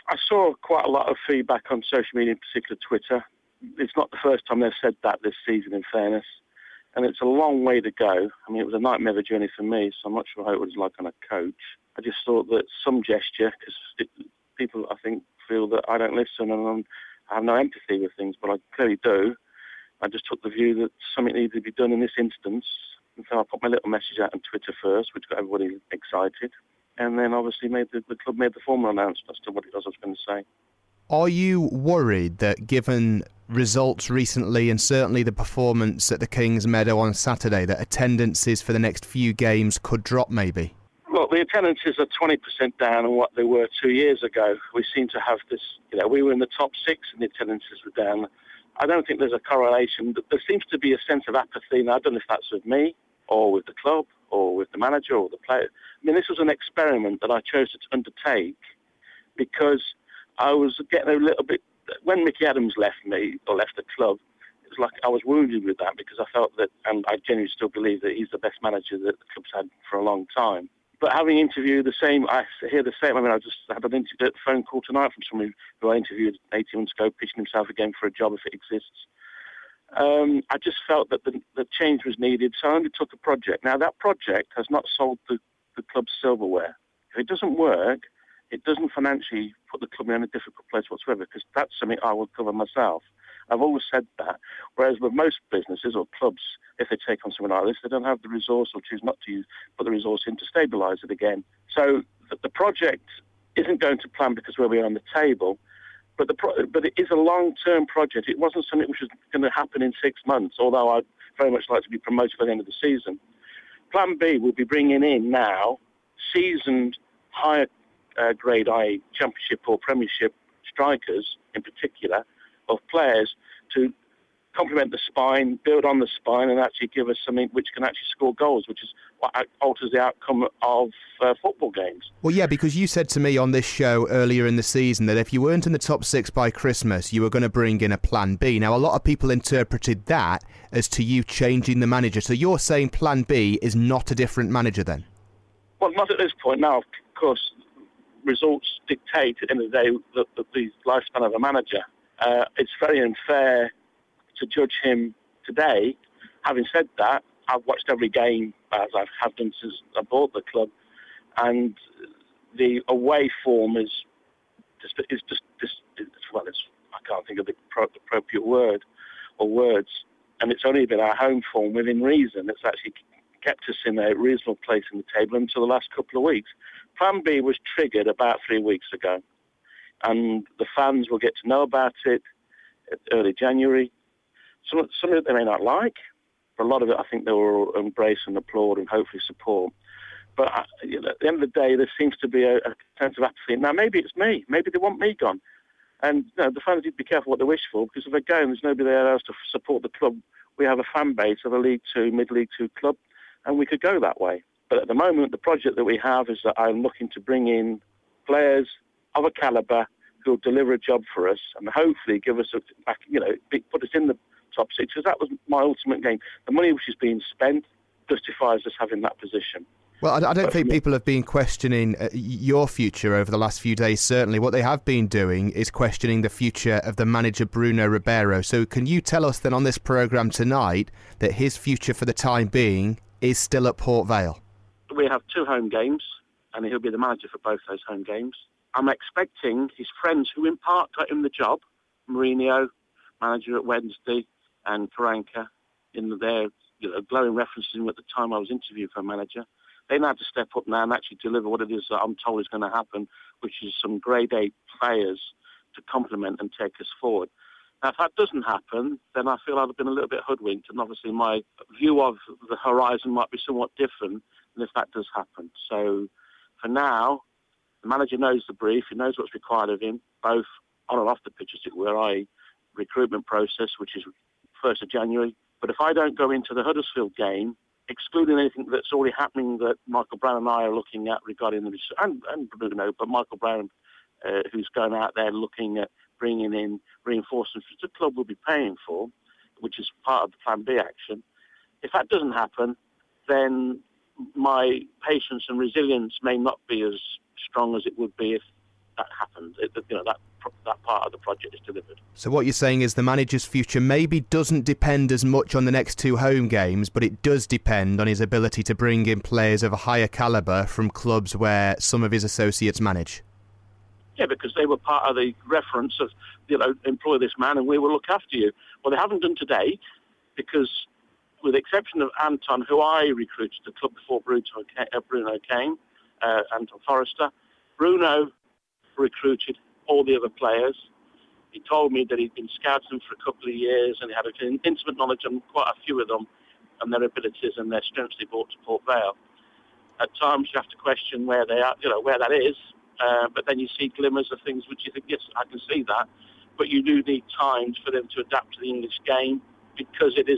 I saw quite a lot of feedback on social media, in particular Twitter. It's not the first time they've said that this season, in fairness. And it's a long way to go. I mean, it was a nightmare of a journey for me, so I'm not sure how it was like on a coach. I just thought that some gesture, because people, I think, feel that I don't listen and I have no empathy with things, but I clearly do. I just took the view that something needed to be done in this instance. And so I put my little message out on Twitter first, which got everybody excited. And then obviously the club made the formal announcement as to what it was I was going to say. Are you worried that given results recently and certainly the performance at the Kings Meadow on Saturday, that attendances for the next few games could drop maybe? Look, the attendances are 20% down on what they were 2 years ago. We seem to have this, we were in the top 6 and the attendances were down. I don't think there's a correlation. There seems to be a sense of apathy, and I don't know if that's with me or with the club or with the manager or the player. I mean, this was an experiment that I chose to undertake because I was getting a little bit... When Mickey Adams left me, or left the club, it was like I was wounded with that because I felt that, and I genuinely still believe that he's the best manager that the club's had for a long time. But having interviewed I hear the same. I mean, I just had an phone call tonight from someone who I interviewed 18 months ago, pitching himself again for a job if it exists. I just felt that the change was needed, so I undertook a project. Now, that project has not sold the club's silverware. If it doesn't work, it doesn't financially put the club in a difficult place whatsoever, because that's something I will cover myself. I've always said that. Whereas with most businesses or clubs, if they take on something like this, they don't have the resource or choose not to put the resource in to stabilise it again. So the project isn't going to plan because we'll be on the table, but it is a long-term project. It wasn't something which was going to happen in 6 months, although I'd very much like to be promoted by the end of the season. Plan B will be bringing in now seasoned, higher grade, i.e. Championship or Premiership strikers in particular, of players to complement the spine, build on the spine, and actually give us something which can actually score goals, which is what alters the outcome of football games. Well, yeah, because you said to me on this show earlier in the season that if you weren't in the top 6 by Christmas, you were going to bring in a plan B. Now, a lot of people interpreted that as to you changing the manager. So you're saying plan B is not a different manager then? Well, not at this point. Now, of course, results dictate at the end of the day the lifespan of a manager. It's very unfair to judge him today. Having said that, I've watched every game as I have done since I bought the club, and the away form is I can't think of the appropriate word or words, and it's only been our home form within reason that's actually kept us in a reasonable place in the table until the last couple of weeks. Plan B was triggered about 3 weeks ago, and the fans will get to know about it early January. Some of it they may not like, but a lot of it I think they will embrace and applaud and hopefully support. But at the end of the day, there seems to be a sense of apathy. Now, maybe it's me. Maybe they want me gone. And the fans need to be careful what they wish for, because if they go and there's nobody there else to support the club, we have a fan base of a League 2, Mid-League 2 club, and we could go that way. But at the moment, the project that we have is that I'm looking to bring in players of a calibre who will deliver a job for us and hopefully give us put us in the top 6, because that was my ultimate game. The money which is being spent justifies us having that position. Well, I don't think people have been questioning your future over the last few days, certainly. What they have been doing is questioning the future of the manager, Bruno Ribeiro. So can you tell us then on this programme tonight that his future for the time being is still at Port Vale? We have 2 home games, and he'll be the manager for both those home games. I'm expecting his friends who in part got him the job, Mourinho, manager at Wednesday, and Karanka, in their glowing references at the time I was interviewed for a manager. They now have to step up now and actually deliver what it is that I'm told is going to happen, which is some grade A players to complement and take us forward. Now, if that doesn't happen, then I feel I've been a little bit hoodwinked, and obviously my view of the horizon might be somewhat different than if that does happen. So for now, the manager knows the brief, he knows what's required of him, both on and off the pitch, as it were, i.e. recruitment process, which is 1st of January. But if I don't go into the Huddersfield game, excluding anything that's already happening that Michael Brown and I are looking at regarding the and Bruno, but Michael Brown, who's going out there looking at bringing in reinforcements which the club will be paying for, which is part of the Plan B action. If that doesn't happen, then my patience and resilience may not be as strong as it would be if happens. That part of the project is delivered. So what you're saying is the manager's future maybe doesn't depend as much on the next 2 home games, but it does depend on his ability to bring in players of a higher calibre from clubs where some of his associates manage. Yeah, because they were part of the reference of, employ this man and we will look after you. Well, they haven't done today because, with the exception of Anton, who I recruited to the club before Bruno came, Anton Forrester, Bruno recruited all the other players. He told me that he'd been scouting for a couple of years and he had an intimate knowledge on quite a few of them and their abilities and their strengths they brought to Port Vale. At times you have to question where they are, where that is, but then you see glimmers of things which you think, yes, I can see that, but you do need time for them to adapt to the English game because it's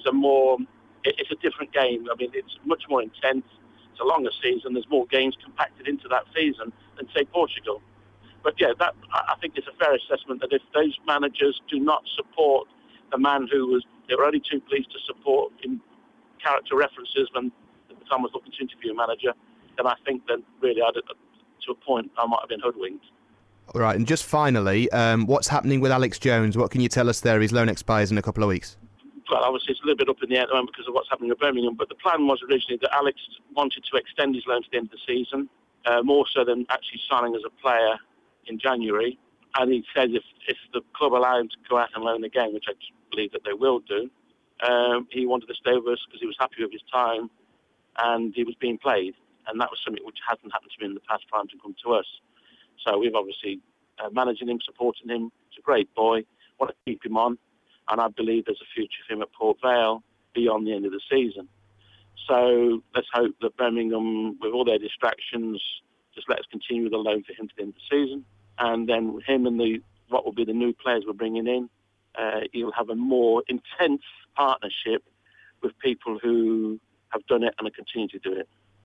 a different game. I mean, it's much more intense. It's a longer season. There's more games compacted into that season than, say, Portugal. But yeah, that I think it's a fair assessment that if those managers do not support the man they were only too pleased to support in character references when at the time I was looking to interview a manager, then I think that really, to a point, I might have been hoodwinked. All right, and just finally, what's happening with Alex Jones? What can you tell us there? His loan expires in a couple of weeks. Well, obviously it's a little bit up in the air at the moment because of what's happening at Birmingham, but the plan was originally that Alex wanted to extend his loan to the end of the season, more so than actually signing as a player in January. And he said if the club allow him to go out and loan again, which I believe that they will do, he wanted to stay with us because he was happy with his time and he was being played. And that was something which hasn't happened to me in the past for him to come to us. So we've obviously managing him, supporting him. He's a great boy. Want to keep him on. And I believe there's a future for him at Port Vale beyond the end of the season. So let's hope that Birmingham, with all their distractions, just let us continue with the loan for him to the end of the season. And then him and what will be the new players we're bringing in, he'll have a more intense partnership with people who have done it and will continue to do it.